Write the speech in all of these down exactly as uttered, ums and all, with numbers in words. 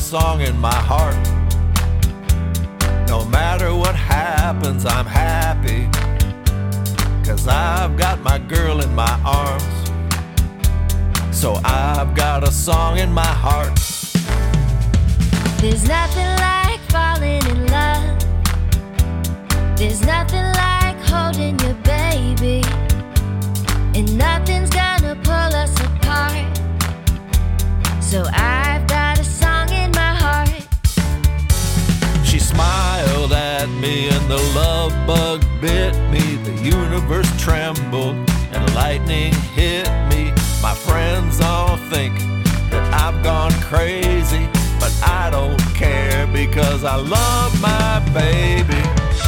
song in my heart. No matter what happens, I'm happy, 'cause I've got my girl in my arms. So I've got a song in my heart. There's nothing like falling in love. There's nothing like holding your baby. And nothing's gonna pull us apart. So I've got a song in my heart. She smiled at me and the love bug bit me. The universe trembled and lightning hit me. My friends all think that I've gone crazy, but I don't care because I love my baby.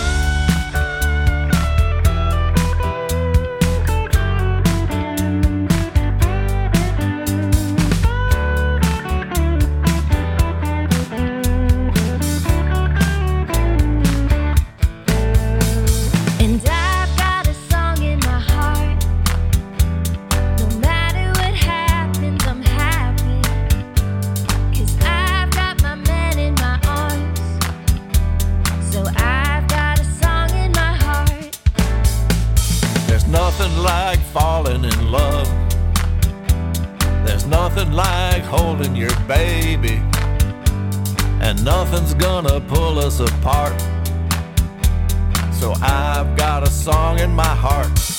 Nothing like falling in love. There's nothing like holding your baby. And nothing's gonna pull us apart. So I've got a song in my heart.